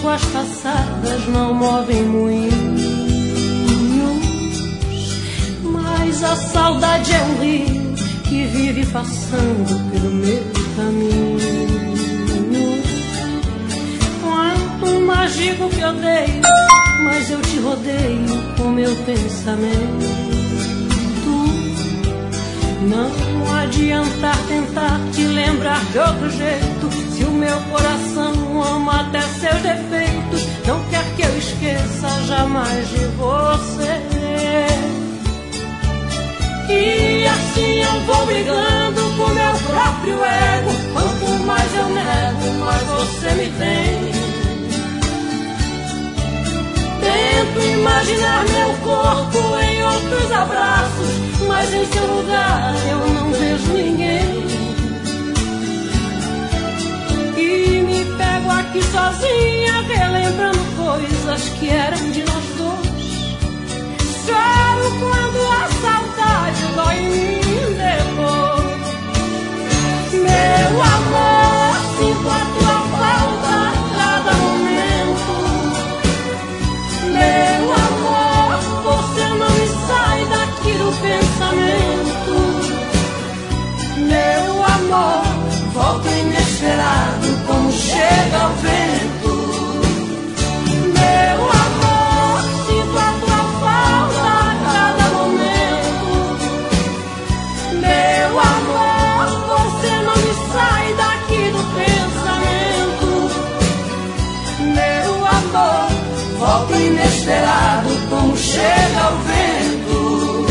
mágoas passadas não movem moinhos, mas a saudade é um rio que vive passando pelo meu caminho. Quanto mais digo que odeio, mas eu te rodeio com meu pensamento. Não adianta tentar te lembrar de outro jeito, se o meu coração ama até seus defeitos, não quer que eu esqueça jamais de você. E assim eu vou brigando com meu próprio ego, quanto mais eu nego, mais você me tem. Tento imaginar meu corpo em outros abraços, mas em seu lugar eu não vejo ninguém. E me pego aqui sozinha, relembrando coisas que eram de nós dois. Choro quando a saudade dói em mim depois. Meu amor, sinto a tua falta a cada momento. Meu amor, você não me sai daqui do pensamento. Meu amor, volta inesperado como chega o vento. Meu amor, sinto a tua falta a cada momento. Meu amor, você não me sai daqui do pensamento. Meu amor, volta inesperado como chega o vento.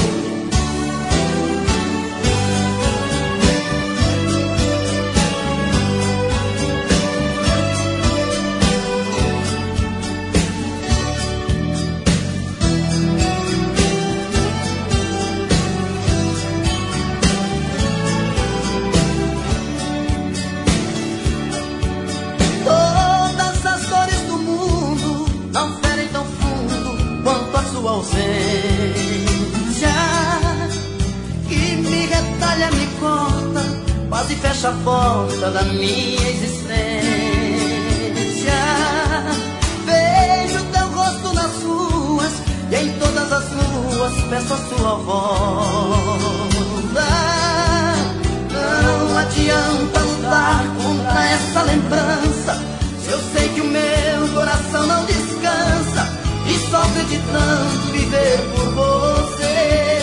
Todas as dores do mundo não ferem tão fundo quanto a sua ausência, que me retalha, me corta, quase fecha a porta da minha existência. Vejo teu rosto nas ruas e em todas as ruas peço a sua volta. Não adianta lutar contra essa lembrança, se eu sei que o meu coração não descansa e sofre de tanto viver por você.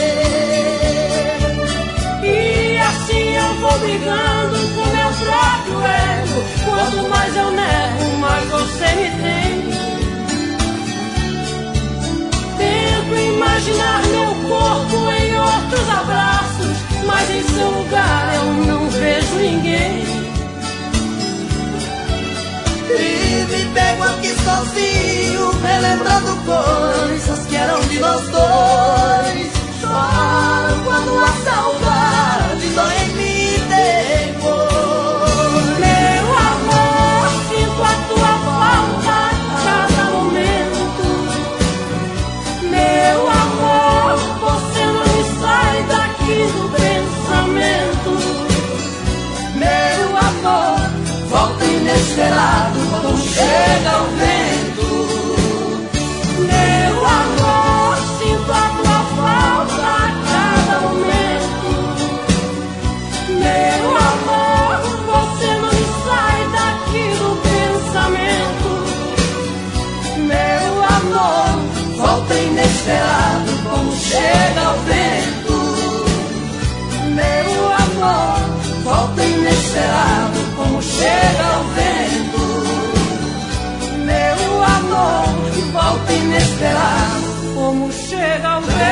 E assim eu vou brigando com meu próprio ego, quanto mais eu nego, mais você me tem. Tento imaginar meu corpo em outros abraços, mas em seu lugar eu não vejo ninguém. E me pego aqui sozinho, relembrando coisas que eram de nós dois. Choro quando a saudade dói em mim depois. Meu amor, sinto a tua falta a cada momento. Meu amor, você não me sai daqui do pensamento. Meu amor, volta inesperado quando chega o vento. Meu amor, sinto a tua falta a cada momento. Meu amor, você não me sai daqui do pensamento. Meu amor, volta inesperado como chega o vento. Meu amor, volta inesperado como chega o vento. Meu amor, volta inesperado Como chega o vento.